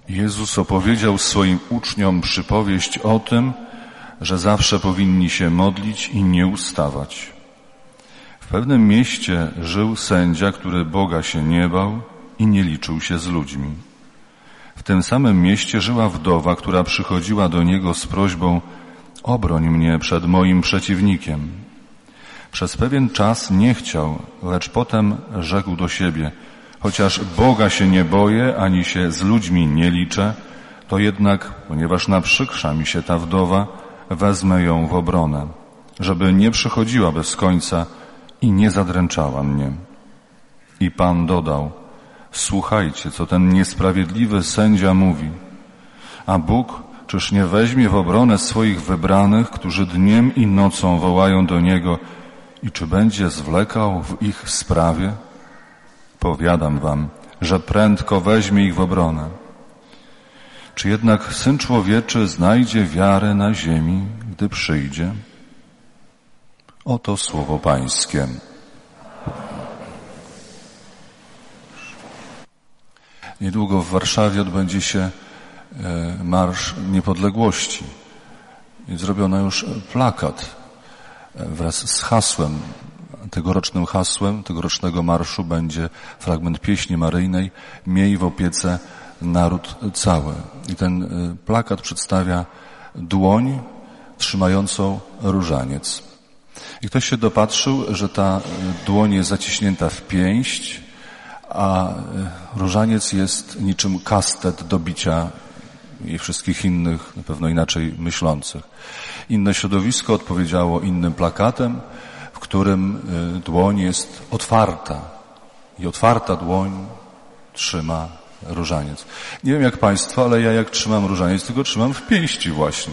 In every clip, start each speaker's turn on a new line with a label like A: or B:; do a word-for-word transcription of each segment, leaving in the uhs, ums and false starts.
A: Jezus opowiedział swoim uczniom przypowieść o tym, że zawsze powinni się modlić i nie ustawać. W pewnym mieście żył sędzia, który Boga się nie bał i nie liczył się z ludźmi. W tym samym mieście żyła wdowa, która przychodziła do niego z prośbą: obroń mnie przed moim przeciwnikiem. Przez pewien czas nie chciał, lecz potem rzekł do siebie: chociaż Boga się nie boję, ani się z ludźmi nie liczę, to jednak, ponieważ naprzykrza mi się ta wdowa, wezmę ją w obronę, żeby nie przychodziła bez końca i nie zadręczała mnie. I Pan dodał: słuchajcie, co ten niesprawiedliwy sędzia mówi. A Bóg czyż nie weźmie w obronę swoich wybranych, którzy dniem i nocą wołają do Niego, i czy będzie zwlekał w ich sprawie? Powiadam wam, że prędko weźmie ich w obronę. Czy jednak Syn Człowieczy znajdzie wiarę na ziemi, gdy przyjdzie? Oto słowo Pańskie. Niedługo w Warszawie odbędzie się Marsz Niepodległości. I zrobiono już plakat wraz z hasłem. Tegorocznym hasłem tegorocznego marszu będzie fragment pieśni maryjnej: miej w opiece naród cały. I ten plakat przedstawia dłoń trzymającą różaniec. I ktoś się dopatrzył, że ta dłoń jest zaciśnięta w pięść, a różaniec jest niczym kastet do bicia i wszystkich innych, na pewno inaczej myślących. Inne środowisko odpowiedziało innym plakatem, w którym dłoń jest otwarta i otwarta dłoń trzyma różaniec. Nie wiem jak Państwo, ale ja jak trzymam różaniec, tylko trzymam w pięści właśnie.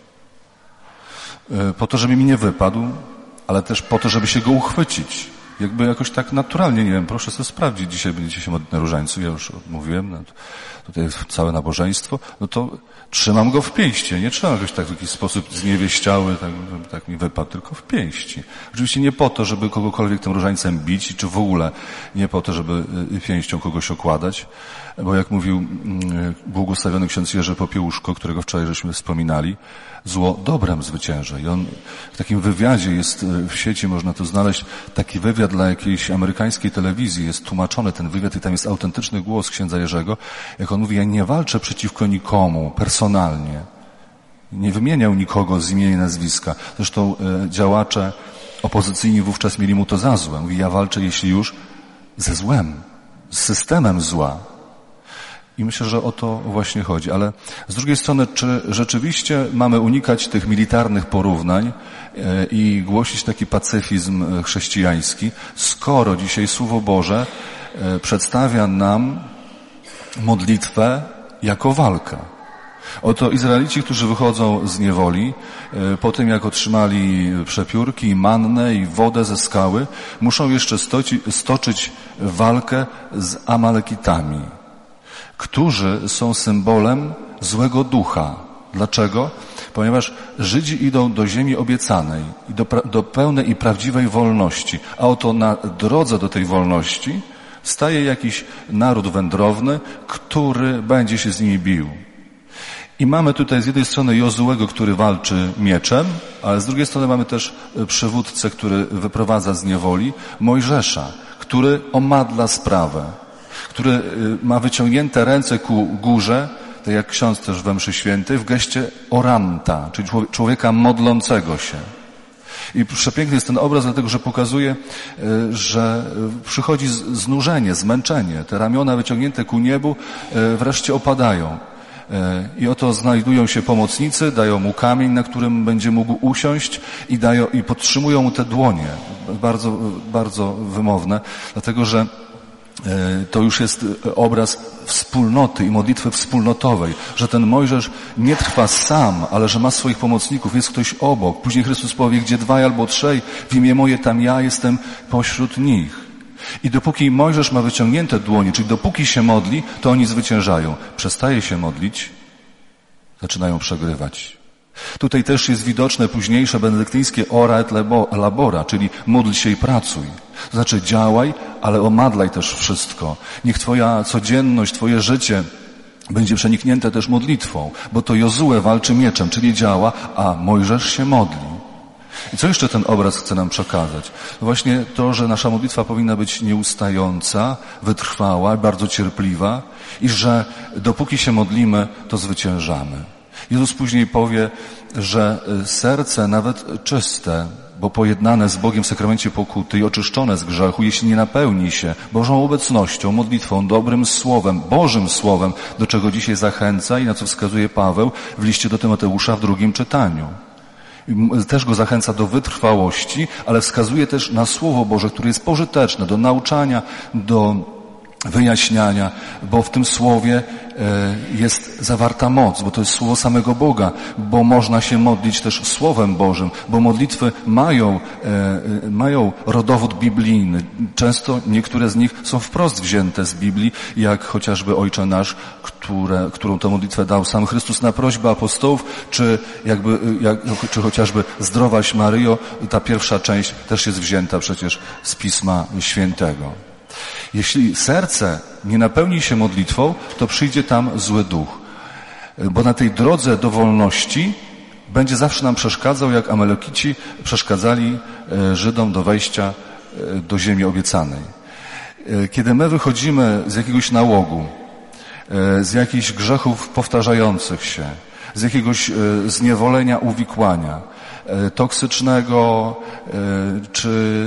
A: Po to, żeby mi nie wypadł, ale też po to, żeby się go uchwycić. Jakby jakoś tak naturalnie, nie wiem, proszę sobie sprawdzić, dzisiaj będziecie się modlić na różańcu, ja już mówiłem, no, tutaj jest całe nabożeństwo, no to trzymam go w pięści, nie trzymam jakoś tak w jakiś sposób zniewieściały, tak, żeby tak mi wypadł, tylko w pięści. Oczywiście nie po to, żeby kogokolwiek tym różańcem bić, czy w ogóle nie po to, żeby pięścią kogoś okładać, bo jak mówił błogosławiony ksiądz Jerzy Popiełuszko, którego wczoraj żeśmy wspominali, zło dobrem zwycięża. I on w takim wywiadzie jest w sieci, można to znaleźć, taki wywiad dla jakiejś amerykańskiej telewizji, jest tłumaczony ten wywiad i tam jest autentyczny głos księdza Jerzego, jak on mówi: ja nie walczę przeciwko nikomu personalnie. Nie wymieniał nikogo z imienia i nazwiska. Zresztą e, działacze opozycyjni wówczas mieli mu to za złe. Mówi: ja walczę, jeśli już, ze złem, z systemem zła. I myślę, że o to właśnie chodzi. Ale z drugiej strony, czy rzeczywiście mamy unikać tych militarnych porównań i głosić taki pacyfizm chrześcijański, skoro dzisiaj Słowo Boże przedstawia nam modlitwę jako walkę? Oto Izraelici, którzy wychodzą z niewoli, po tym jak otrzymali przepiórki, mannę i wodę ze skały, muszą jeszcze stoci, stoczyć walkę z Amalekitami, którzy są symbolem złego ducha. Dlaczego? Ponieważ Żydzi idą do ziemi obiecanej, do, do pełnej i prawdziwej wolności, a oto na drodze do tej wolności staje jakiś naród wędrowny, który będzie się z nimi bił. I mamy tutaj z jednej strony Jozułego, który walczy mieczem, ale z drugiej strony mamy też przywódcę, który wyprowadza z niewoli, Mojżesza, który omadla sprawę, który ma wyciągnięte ręce ku górze, tak jak ksiądz też we mszy świętej, w geście oranta, czyli człowieka modlącego się. I przepiękny jest ten obraz, dlatego że pokazuje, że przychodzi znużenie, zmęczenie. Te ramiona wyciągnięte ku niebu wreszcie opadają. I oto znajdują się pomocnicy, dają mu kamień, na którym będzie mógł usiąść i dają, i podtrzymują mu te dłonie. Bardzo, bardzo wymowne, dlatego że to już jest obraz wspólnoty i modlitwy wspólnotowej, że ten Mojżesz nie trwa sam, ale że ma swoich pomocników, jest ktoś obok. Później Chrystus powie: gdzie dwaj albo trzej, w imię moje tam ja jestem pośród nich. I dopóki Mojżesz ma wyciągnięte dłonie, czyli dopóki się modli, to oni zwyciężają. Przestaje się modlić, zaczynają przegrywać. Tutaj też jest widoczne późniejsze benedyktyńskie ora et labora, czyli módl się i pracuj. To znaczy działaj, ale omadlaj też wszystko. Niech twoja codzienność, twoje życie będzie przeniknięte też modlitwą, bo to Jozue walczy mieczem, czyli działa, a Mojżesz się modli. I co jeszcze ten obraz chce nam przekazać? Właśnie to, że nasza modlitwa powinna być nieustająca, wytrwała, bardzo cierpliwa i że dopóki się modlimy, to zwyciężamy. Jezus później powie, że serce nawet czyste, bo pojednane z Bogiem w sakramencie pokuty i oczyszczone z grzechu, jeśli nie napełni się Bożą obecnością, modlitwą, dobrym słowem, Bożym słowem, do czego dzisiaj zachęca i na co wskazuje Paweł w liście do Tymoteusza w drugim czytaniu. Też go zachęca do wytrwałości, ale wskazuje też na Słowo Boże, które jest pożyteczne do nauczania, do wyjaśniania, bo w tym Słowie jest zawarta moc, bo to jest Słowo samego Boga, bo można się modlić też Słowem Bożym, bo modlitwy mają, mają rodowód biblijny. Często niektóre z nich są wprost wzięte z Biblii, jak chociażby Ojcze Nasz, które, którą tę modlitwę dał sam Chrystus na prośbę apostołów, czy jakby, jak, czy chociażby Zdrowaś Maryjo, ta pierwsza część też jest wzięta przecież z Pisma Świętego. Jeśli serce nie napełni się modlitwą, to przyjdzie tam zły duch. Bo na tej drodze do wolności będzie zawsze nam przeszkadzał, jak Amalekici przeszkadzali Żydom do wejścia do ziemi obiecanej. Kiedy my wychodzimy z jakiegoś nałogu, z jakichś grzechów powtarzających się, z jakiegoś zniewolenia, uwikłania, toksycznego czy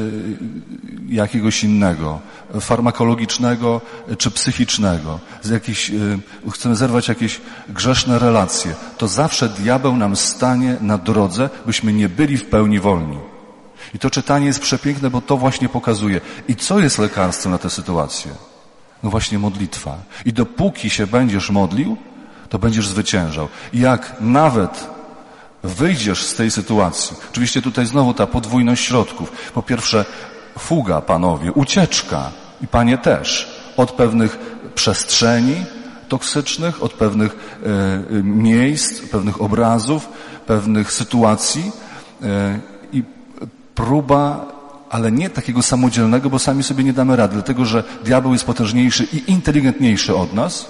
A: jakiegoś innego, farmakologicznego czy psychicznego, z jakichś, chcemy zerwać jakieś grzeszne relacje, to zawsze diabeł nam stanie na drodze, byśmy nie byli w pełni wolni. I to czytanie jest przepiękne, bo to właśnie pokazuje. I co jest lekarstwem na tę sytuację? No właśnie modlitwa. I dopóki się będziesz modlił, to będziesz zwyciężał. I jak nawet wyjdziesz z tej sytuacji, oczywiście tutaj znowu ta podwójność środków. Po pierwsze fuga, panowie, ucieczka i panie też od pewnych przestrzeni toksycznych, od pewnych e, miejsc, pewnych obrazów, pewnych sytuacji e, i próba, ale nie takiego samodzielnego, bo sami sobie nie damy rady, dlatego że diabeł jest potężniejszy i inteligentniejszy od nas,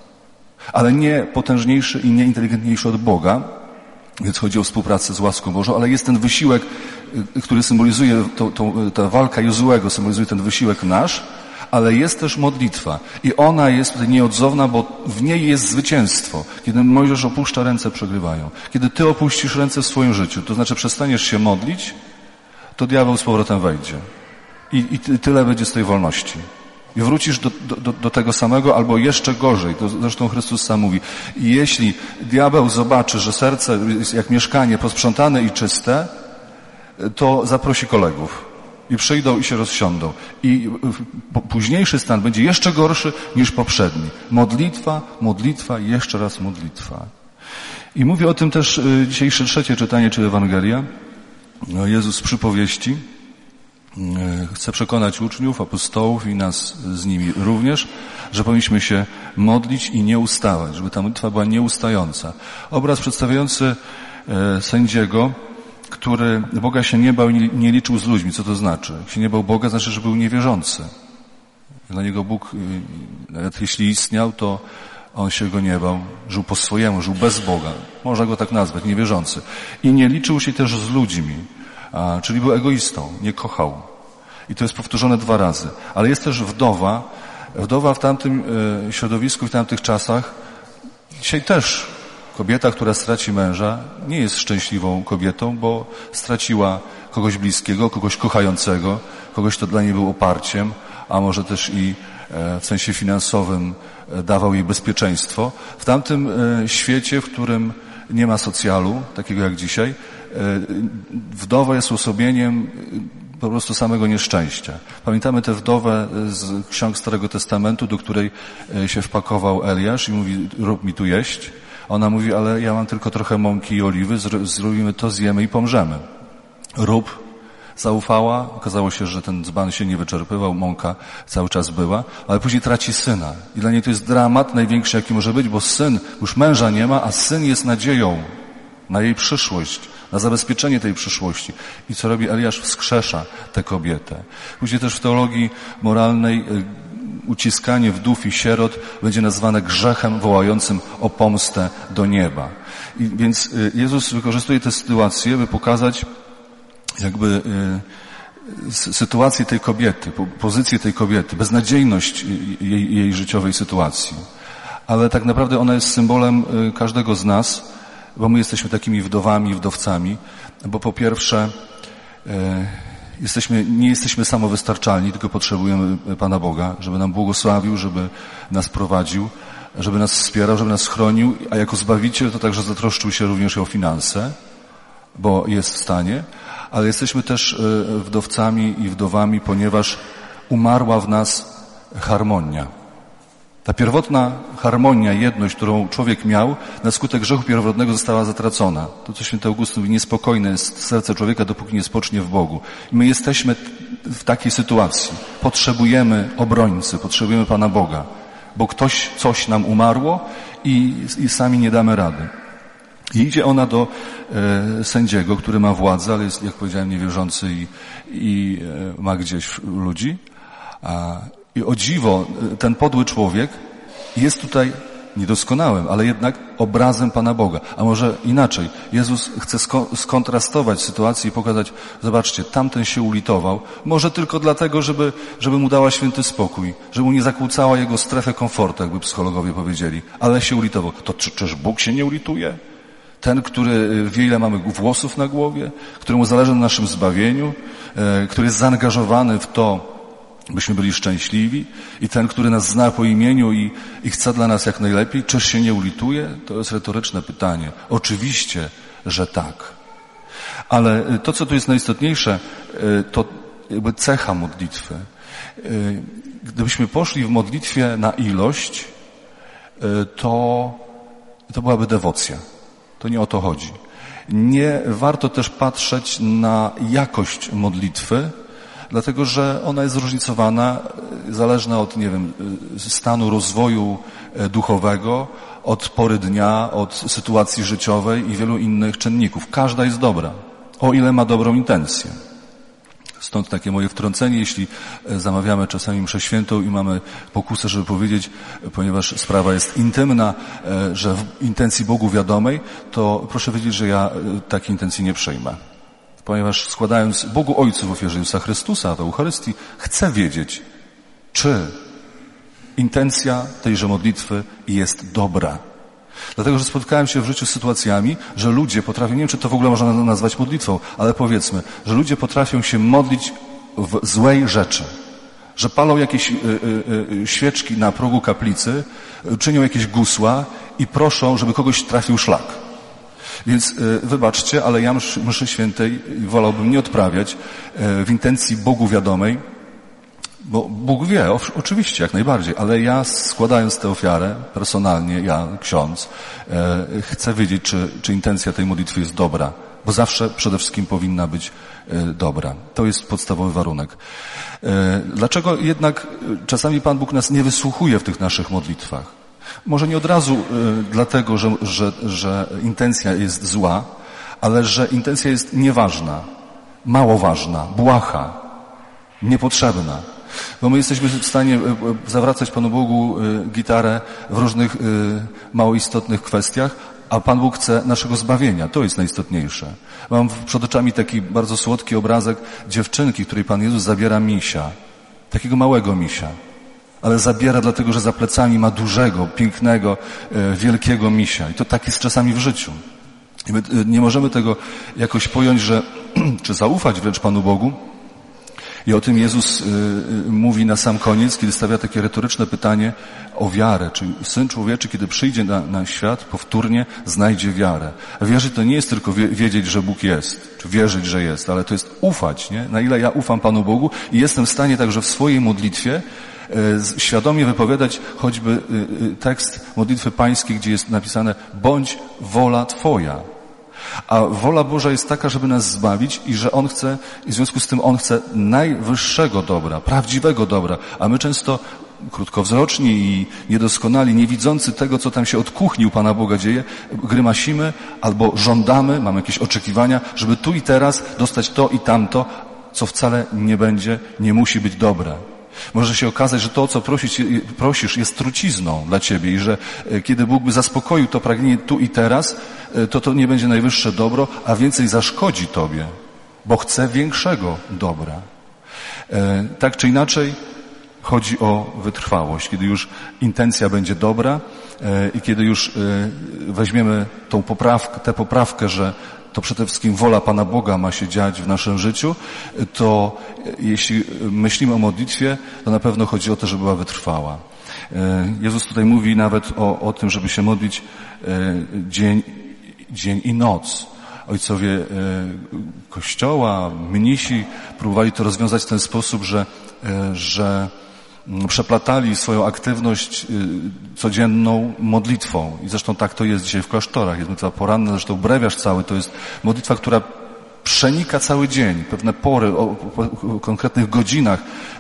A: ale nie potężniejszy i nie inteligentniejszy od Boga, więc chodzi o współpracę z łaską Bożą, ale jest ten wysiłek, który symbolizuje, to, to, ta walka Jozuego symbolizuje ten wysiłek nasz, ale jest też modlitwa i ona jest tutaj nieodzowna, bo w niej jest zwycięstwo. Kiedy Mojżesz opuszcza, ręce przegrywają. Kiedy ty opuścisz ręce w swoim życiu, to znaczy przestaniesz się modlić, to diabeł z powrotem wejdzie. I, i tyle będzie z tej wolności. I wrócisz do, do, do tego samego, albo jeszcze gorzej. To zresztą Chrystus sam mówi. I jeśli diabeł zobaczy, że serce jest jak mieszkanie posprzątane i czyste, to zaprosi kolegów. I przyjdą i się rozsiądą. I późniejszy stan będzie jeszcze gorszy niż poprzedni. Modlitwa, modlitwa i jeszcze raz modlitwa. I mówi o tym też dzisiejsze trzecie czytanie, czy Ewangelia. Jezus z przypowieści chce przekonać uczniów, apostołów i nas z nimi również, że powinniśmy się modlić i nie ustawać, żeby ta modlitwa była nieustająca. Obraz przedstawiający sędziego, który Boga się nie bał i nie liczył z ludźmi. Co to znaczy? Jak się nie bał Boga, znaczy, że był niewierzący. Dla niego Bóg, nawet jeśli istniał, to on się go nie bał. Żył po swojemu, żył bez Boga. Można go tak nazwać, niewierzący. I nie liczył się też z ludźmi. A, czyli był egoistą, nie kochał. I to jest powtórzone dwa razy. Ale jest też wdowa. Wdowa w tamtym e, środowisku, w tamtych czasach, dzisiaj też kobieta, która straci męża, nie jest szczęśliwą kobietą, bo straciła kogoś bliskiego, kogoś kochającego, kogoś, kto dla niej był oparciem, a może też i e, w sensie finansowym e, dawał jej bezpieczeństwo. W tamtym e, świecie, w którym nie ma socjalu, takiego jak dzisiaj, wdowa jest uosobieniem po prostu samego nieszczęścia. Pamiętamy tę wdowę z ksiąg Starego Testamentu, do której się wpakował Eliasz i mówi, rób mi tu jeść. Ona mówi, ale ja mam tylko trochę mąki i oliwy, zrobimy to, zjemy i pomrzemy. Rób. Zaufała, okazało się, że ten dzban się nie wyczerpywał, mąka cały czas była, ale później traci syna. I dla niej to jest dramat największy, jaki może być, bo syn, już męża nie ma, a syn jest nadzieją na jej przyszłość, na zabezpieczenie tej przyszłości. I co robi Eliasz? Wskrzesza tę kobietę. Później też w teologii moralnej uciskanie wdów i sierot będzie nazwane grzechem wołającym o pomstę do nieba. I więc Jezus wykorzystuje tę sytuację, by pokazać jakby sytuację tej kobiety, pozycję tej kobiety, beznadziejność jej, jej życiowej sytuacji. Ale tak naprawdę ona jest symbolem każdego z nas, bo my jesteśmy takimi wdowami, wdowcami, bo po pierwsze jesteśmy, nie jesteśmy samowystarczalni, tylko potrzebujemy Pana Boga, żeby nam błogosławił, żeby nas prowadził, żeby nas wspierał, żeby nas chronił, a jako Zbawiciel to także zatroszczył się również o finanse, bo jest w stanie, ale jesteśmy też wdowcami i wdowami, ponieważ umarła w nas harmonia. Ta pierwotna harmonia, jedność, którą człowiek miał, na skutek grzechu pierworodnego została zatracona. To, co święty Augustyn mówi, niespokojne jest serce człowieka, dopóki nie spocznie w Bogu. I my jesteśmy w takiej sytuacji. Potrzebujemy obrońcy, potrzebujemy Pana Boga, bo ktoś, coś nam umarło i, i sami nie damy rady. I idzie ona do e, sędziego, który ma władzę, ale jest, jak powiedziałem, niewierzący i, i e, ma gdzieś ludzi. A, I o dziwo, ten podły człowiek jest tutaj niedoskonałym, ale jednak obrazem Pana Boga. A może inaczej, Jezus chce sko- skontrastować sytuację i pokazać, zobaczcie, tamten się ulitował, może tylko dlatego, żeby, żeby mu dała święty spokój, żeby mu nie zakłócała jego strefę komfortu, jakby psychologowie powiedzieli, ale się ulitował. To czy, czyż Bóg się nie ulituje? Ten, który wie, ile mamy włosów na głowie, któremu zależy na naszym zbawieniu, e, który jest zaangażowany w to, byśmy byli szczęśliwi, i ten, który nas zna po imieniu i, i chce dla nas jak najlepiej, czyż się nie ulituje? To jest retoryczne pytanie. Oczywiście, że tak. Ale to, co tu jest najistotniejsze, to jakby cecha modlitwy. Gdybyśmy poszli w modlitwie na ilość, to, to byłaby dewocja. To nie o to chodzi. Nie warto też patrzeć na jakość modlitwy, dlatego że ona jest zróżnicowana, zależna od, nie wiem, stanu rozwoju duchowego, od pory dnia, od sytuacji życiowej i wielu innych czynników. Każda jest dobra, o ile ma dobrą intencję. Stąd takie moje wtrącenie, jeśli zamawiamy czasami mszę świętą i mamy pokusę, żeby powiedzieć, ponieważ sprawa jest intymna, że w intencji Bogu wiadomej, to proszę wiedzieć, że ja takiej intencji nie przyjmę. Ponieważ składając Bogu Ojcu w ofierze Jezusa Chrystusa w Eucharystii, chcę wiedzieć, czy intencja tejże modlitwy jest dobra. Dlatego, że spotkałem się w życiu z sytuacjami, że ludzie potrafią, nie wiem, czy to w ogóle można nazwać modlitwą, ale powiedzmy, że ludzie potrafią się modlić w złej rzeczy. Że palą jakieś y, y, y, świeczki na progu kaplicy, czynią jakieś gusła i proszą, żeby kogoś trafił szlak. Więc y, wybaczcie, ale ja mszy, mszy świętej wolałbym nie odprawiać y, w intencji Bogu wiadomej, bo Bóg wie, o, oczywiście, jak najbardziej, ale ja składając tę ofiarę, personalnie, ja, ksiądz, y, chcę wiedzieć, czy, czy intencja tej modlitwy jest dobra, bo zawsze przede wszystkim powinna być y, dobra. To jest podstawowy warunek. Y, dlaczego jednak czasami Pan Bóg nas nie wysłuchuje w tych naszych modlitwach? Może nie od razu y, dlatego, że, że, że intencja jest zła, ale że intencja jest nieważna, mało ważna, błaha, niepotrzebna. Bo my jesteśmy w stanie y, zawracać Panu Bogu y, gitarę w różnych y, mało istotnych kwestiach, a Pan Bóg chce naszego zbawienia. To jest najistotniejsze. Mam przed oczami taki bardzo słodki obrazek dziewczynki, której Pan Jezus zabiera misia, takiego małego misia. Ale zabiera dlatego, że za plecami ma dużego, pięknego, e, wielkiego misia. I to tak jest czasami w życiu. I my e, nie możemy tego jakoś pojąć, że, czy zaufać wręcz Panu Bogu. I o tym Jezus e, mówi na sam koniec, kiedy stawia takie retoryczne pytanie o wiarę. Czy Syn Człowieczy, kiedy przyjdzie na, na świat, powtórnie znajdzie wiarę. A wierzyć to nie jest tylko wie, wiedzieć, że Bóg jest, czy wierzyć, że jest, ale to jest ufać, nie? Na ile ja ufam Panu Bogu i jestem w stanie także w swojej modlitwie świadomie wypowiadać choćby tekst modlitwy pańskiej, gdzie jest napisane bądź wola Twoja. A wola Boża jest taka, żeby nas zbawić i że On chce, i w związku z tym On chce najwyższego dobra, prawdziwego dobra, a my często krótkowzroczni i niedoskonali, nie widzący tego, co tam się od kuchni u Pana Boga dzieje, grymasimy albo żądamy, mamy jakieś oczekiwania, żeby tu i teraz dostać to i tamto, co wcale nie będzie, nie musi być dobre. Może się okazać, że to, o co prosisz, prosisz jest trucizną dla ciebie i że kiedy Bóg by zaspokoił to pragnienie tu i teraz, to to nie będzie najwyższe dobro, a więcej zaszkodzi tobie, bo chce większego dobra. Tak czy inaczej, chodzi o wytrwałość. Kiedy już intencja będzie dobra i kiedy już weźmiemy tą poprawkę, tę poprawkę, że to przede wszystkim wola Pana Boga ma się dziać w naszym życiu, to jeśli myślimy o modlitwie, to na pewno chodzi o to, żeby była wytrwała. Jezus tutaj mówi nawet o, o tym, żeby się modlić dzień, dzień i noc. Ojcowie Kościoła, mnisi próbowali to rozwiązać w ten sposób, że, że przeplatali swoją aktywność codzienną modlitwą. I zresztą tak to jest dzisiaj w klasztorach. Jest modlitwa poranna, zresztą brewiarz cały to jest modlitwa, która przenika cały dzień. Pewne pory, o, o konkretnych godzinach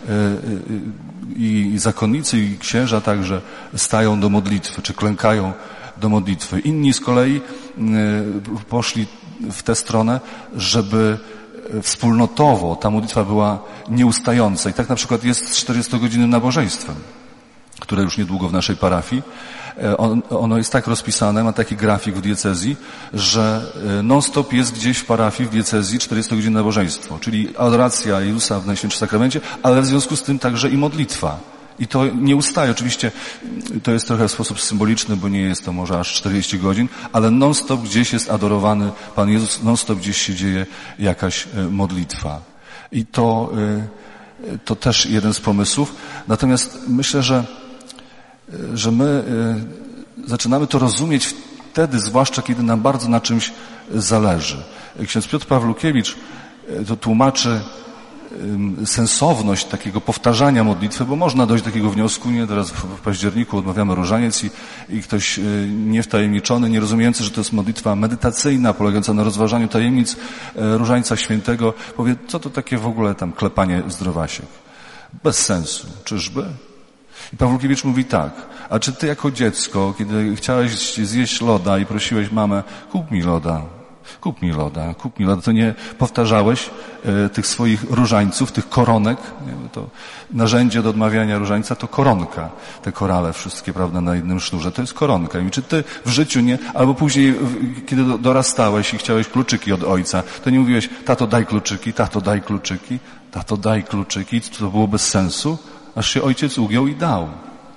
A: i zakonnicy, i księża także stają do modlitwy, czy klękają do modlitwy. Inni z kolei poszli w tę stronę, żeby wspólnotowo ta modlitwa była nieustająca. I tak na przykład jest z czterdziestogodzinnym nabożeństwem, które już niedługo w naszej parafii. On, ono jest tak rozpisane, ma taki grafik w diecezji, że non-stop jest gdzieś w parafii, w diecezji czterdziestogodzinne nabożeństwo, czyli adoracja Jezusa w Najświętszym Sakramencie, ale w związku z tym także i modlitwa. I to nie ustaje. Oczywiście to jest trochę w sposób symboliczny, bo nie jest to może aż czterdzieści godzin, ale non-stop gdzieś jest adorowany Pan Jezus, non-stop gdzieś się dzieje jakaś modlitwa. I to, to też jeden z pomysłów. Natomiast myślę, że, że my zaczynamy to rozumieć wtedy, zwłaszcza kiedy nam bardzo na czymś zależy. Ksiądz Piotr Pawlukiewicz to tłumaczy sensowność takiego powtarzania modlitwy, bo można dojść do takiego wniosku, nie, teraz w, w październiku odmawiamy różaniec i, i ktoś niewtajemniczony, nie rozumiejący, że to jest modlitwa medytacyjna, polegająca na rozważaniu tajemnic Różańca Świętego, powie, co to takie w ogóle tam klepanie zdrowasiek? Bez sensu. Czyżby? I Pawlukiewicz mówi tak, a czy ty jako dziecko, kiedy chciałeś zjeść loda i prosiłeś mamę, kup mi loda, kup mi loda, kup mi loda, to nie powtarzałeś e, tych swoich różańców, tych koronek, nie, to narzędzie do odmawiania różańca to koronka, te korale wszystkie, prawda, na jednym sznurze, to jest koronka. I czy ty w życiu nie, albo później, w, kiedy dorastałeś i chciałeś kluczyki od ojca, to nie mówiłeś, tato daj kluczyki, tato daj kluczyki, tato daj kluczyki, to było bez sensu, aż się ojciec ugiął i dał.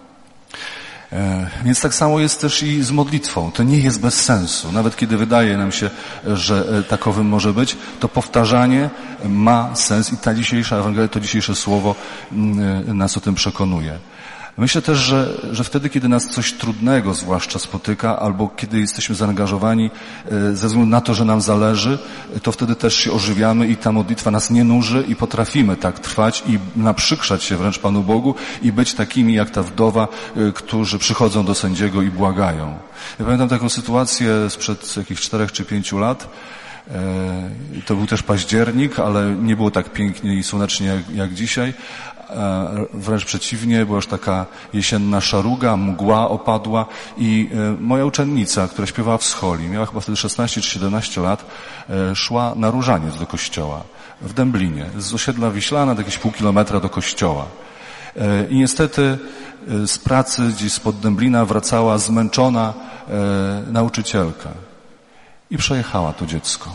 A: Więc tak samo jest też i z modlitwą. To nie jest bez sensu. Nawet kiedy wydaje nam się, że takowym może być, to powtarzanie ma sens i ta dzisiejsza Ewangelia, to dzisiejsze słowo nas o tym przekonuje. Myślę też, że, że wtedy, kiedy nas coś trudnego zwłaszcza spotyka, albo kiedy jesteśmy zaangażowani ze względu na to, że nam zależy, to wtedy też się ożywiamy i ta modlitwa nas nie nuży i potrafimy tak trwać i naprzykrzać się wręcz Panu Bogu i być takimi jak ta wdowa, którzy przychodzą do sędziego i błagają. Ja pamiętam taką sytuację sprzed jakichś czterech czy pięciu lat. To był też październik, ale nie było tak pięknie i słonecznie jak, jak dzisiaj. Wręcz przeciwnie, była już taka jesienna szaruga, mgła opadła i moja uczennica, która śpiewała w scholi, miała chyba wtedy szesnaście czy siedemnaście lat, szła na różaniec do kościoła w Dęblinie, z osiedla Wiślana, do jakieś pół kilometra do kościoła. I niestety z pracy gdzieś spod Dęblina wracała zmęczona nauczycielka i przejechała to dziecko.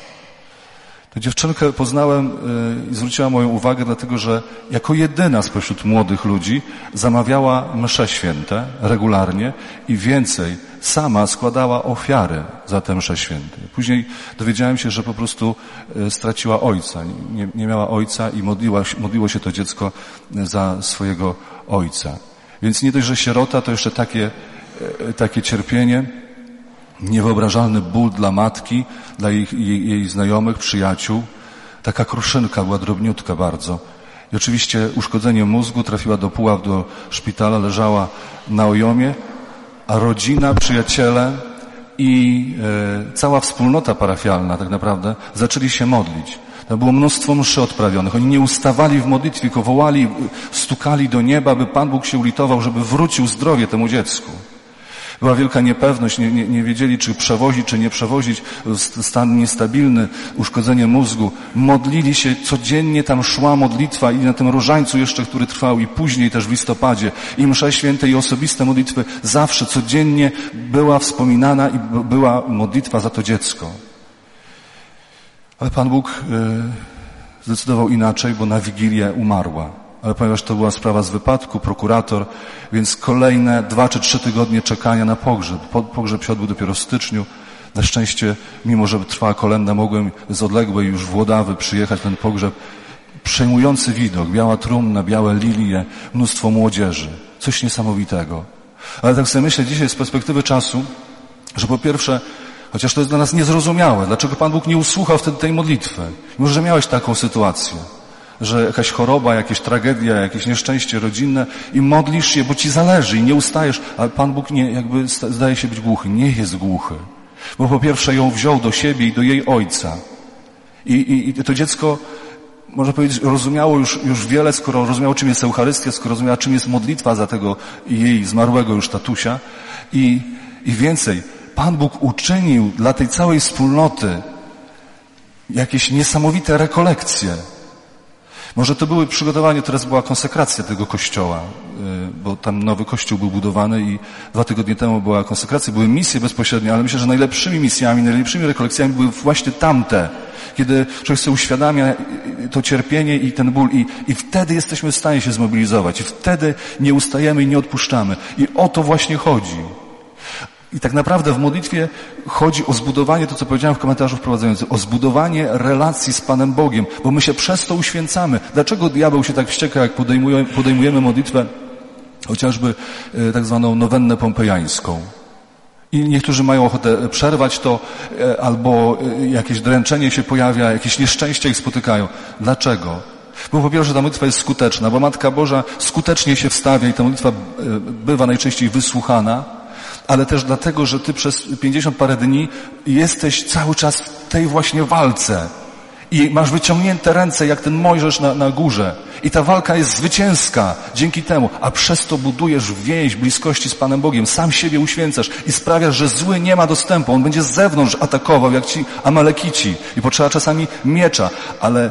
A: Tę dziewczynkę poznałem i zwróciła moją uwagę, dlatego że jako jedyna spośród młodych ludzi zamawiała msze święte regularnie i więcej, sama składała ofiary za te msze święte. Później dowiedziałem się, że po prostu straciła ojca, nie, nie miała ojca i modliła, modliło się to dziecko za swojego ojca. Więc nie dość, że sierota, to jeszcze takie, takie cierpienie, niewyobrażalny ból dla matki, dla jej, jej, jej znajomych, przyjaciół. Taka kruszynka była drobniutka bardzo. I oczywiście uszkodzenie mózgu, trafiła do Puław, do szpitala, leżała na ojomie, a rodzina, przyjaciele i e, cała wspólnota parafialna tak naprawdę zaczęli się modlić. Tam było mnóstwo mszy odprawionych. Oni nie ustawali w modlitwie, tylko wołali, stukali do nieba, by Pan Bóg się ulitował, żeby wrócił zdrowie temu dziecku. Była wielka niepewność, nie, nie, nie wiedzieli, czy przewozić, czy nie przewozić, stan niestabilny, uszkodzenie mózgu. Modlili się, codziennie tam szła modlitwa i na tym różańcu jeszcze, który trwał i później też w listopadzie. I msze święte i osobiste modlitwy zawsze, codziennie była wspominana i była modlitwa za to dziecko. Ale Pan Bóg y, zdecydował inaczej, bo na Wigilię umarła. Ale ponieważ to była sprawa z wypadku, prokurator, więc kolejne dwa czy trzy tygodnie czekania na pogrzeb. Pogrzeb się odbył dopiero w styczniu. Na szczęście, mimo że trwała kolenda, mogłem z odległej już Włodawy przyjechać na ten pogrzeb. Przejmujący widok, biała trumna, białe lilie, mnóstwo młodzieży. Coś niesamowitego. Ale tak sobie myślę dzisiaj z perspektywy czasu, że po pierwsze, chociaż to jest dla nas niezrozumiałe, dlaczego Pan Bóg nie usłuchał wtedy tej modlitwy. Może że miałeś taką sytuację, że jakaś choroba, jakieś tragedia, jakieś nieszczęście rodzinne i modlisz się, bo ci zależy i nie ustajesz, ale Pan Bóg nie, jakby zdaje się być głuchy. Nie jest głuchy. Bo po pierwsze ją wziął do siebie i do jej ojca. I, i, i to dziecko, można powiedzieć, rozumiało już, już wiele, skoro rozumiało, czym jest Eucharystia, skoro rozumiało, czym jest modlitwa za tego jej zmarłego już tatusia. I, i więcej, Pan Bóg uczynił dla tej całej wspólnoty jakieś niesamowite rekolekcje. Może to były przygotowania, teraz była konsekracja tego kościoła, bo tam nowy kościół był budowany i dwa tygodnie temu była konsekracja, były misje bezpośrednie, ale myślę, że najlepszymi misjami, najlepszymi rekolekcjami były właśnie tamte, kiedy człowiek sobie uświadamia to cierpienie i ten ból i, i wtedy jesteśmy w stanie się zmobilizować i wtedy nie ustajemy i nie odpuszczamy. I o to właśnie chodzi. I tak naprawdę w modlitwie chodzi o zbudowanie, to co powiedziałem w komentarzu wprowadzającym, o zbudowanie relacji z Panem Bogiem, bo my się przez to uświęcamy. Dlaczego diabeł się tak wścieka, jak podejmujemy, podejmujemy modlitwę, chociażby e, tak zwaną nowennę pompejańską? I niektórzy mają ochotę przerwać to, e, albo e, jakieś dręczenie się pojawia, jakieś nieszczęścia ich spotykają. Dlaczego? Bo po pierwsze ta modlitwa jest skuteczna, bo Matka Boża skutecznie się wstawia i ta modlitwa e, bywa najczęściej wysłuchana, ale też dlatego, że ty przez pięćdziesiąt parę dni jesteś cały czas w tej właśnie walce i masz wyciągnięte ręce jak ten Mojżesz na, na górze i ta walka jest zwycięska dzięki temu, a przez to budujesz więź bliskości z Panem Bogiem, sam siebie uświęcasz i sprawiasz, że zły nie ma dostępu, on będzie z zewnątrz atakował jak ci Amalekici i potrzeba czasami miecza, ale,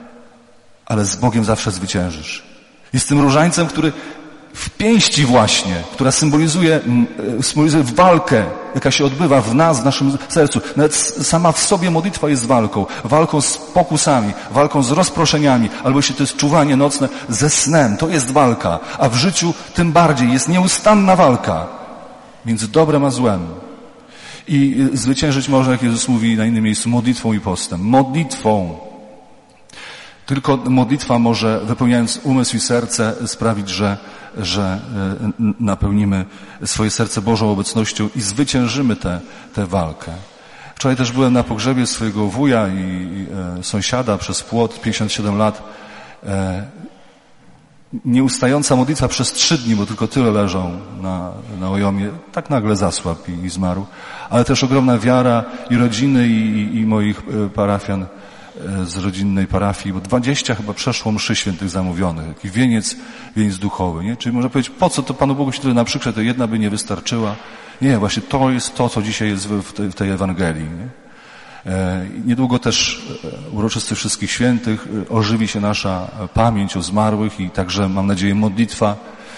A: ale z Bogiem zawsze zwyciężysz. Jest tym różańcem, który w pięści właśnie, która symbolizuje, symbolizuje walkę, jaka się odbywa w nas, w naszym sercu. Nawet sama w sobie modlitwa jest walką. Walką z pokusami, walką z rozproszeniami, albo jeśli to jest czuwanie nocne, ze snem. To jest walka. A w życiu tym bardziej jest nieustanna walka między dobrem a złem. I zwyciężyć można, jak Jezus mówi na innym miejscu, modlitwą i postem. Modlitwą. Tylko modlitwa może, wypełniając umysł i serce, sprawić, że, że napełnimy swoje serce Bożą obecnością i zwyciężymy tę, tę walkę. Wczoraj też byłem na pogrzebie swojego wuja i e, sąsiada przez płot, pięćdziesiąt siedem lat. E, nieustająca modlitwa przez trzy dni, bo tylko tyle leżał na, na ojomie. Tak nagle zasłabł i, i zmarł. Ale też ogromna wiara i rodziny i, i, i moich parafian z rodzinnej parafii, bo dwadzieścia chyba przeszło mszy świętych zamówionych, taki wieniec, wieniec duchowy, nie? Czyli można powiedzieć, po co to Panu Bogu się tyle naprzykrzać, to jedna by nie wystarczyła. Nie, właśnie to jest to, co dzisiaj jest w tej, w tej Ewangelii, nie? E, niedługo też uroczysty Wszystkich Świętych, ożywi się nasza pamięć o zmarłych i także, mam nadzieję, modlitwa.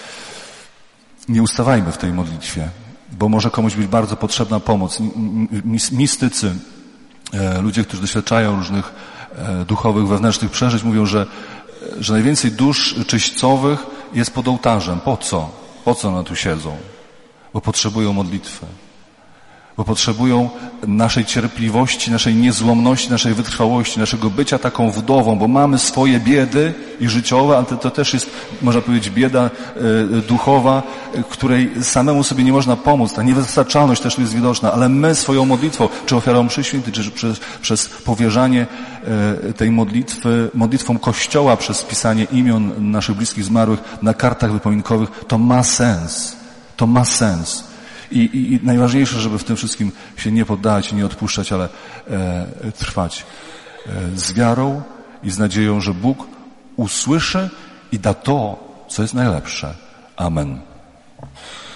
A: Nie ustawajmy w tej modlitwie, bo może komuś być bardzo potrzebna pomoc. Mistycy, ludzie, którzy doświadczają różnych duchowych, wewnętrznych przeżyć, mówią, że, że najwięcej dusz czyśćcowych jest pod ołtarzem. Po co? Po co one tu siedzą? Bo potrzebują modlitwy. Bo potrzebują naszej cierpliwości, naszej niezłomności, naszej wytrwałości, naszego bycia taką wdową, bo mamy swoje biedy i życiowe, ale to, to też jest, można powiedzieć, bieda y, duchowa, y, której samemu sobie nie można pomóc. Ta niewystarczalność też jest widoczna, ale my swoją modlitwą, czy ofiarą mszy świętej, czy przez, przez powierzanie y, tej modlitwy, modlitwą Kościoła, przez pisanie imion naszych bliskich zmarłych na kartach wypominkowych, to ma sens. To ma sens. I, i, I najważniejsze, żeby w tym wszystkim się nie poddać, nie odpuszczać, ale e, trwać e, z wiarą i z nadzieją, że Bóg usłyszy i da to, co jest najlepsze. Amen.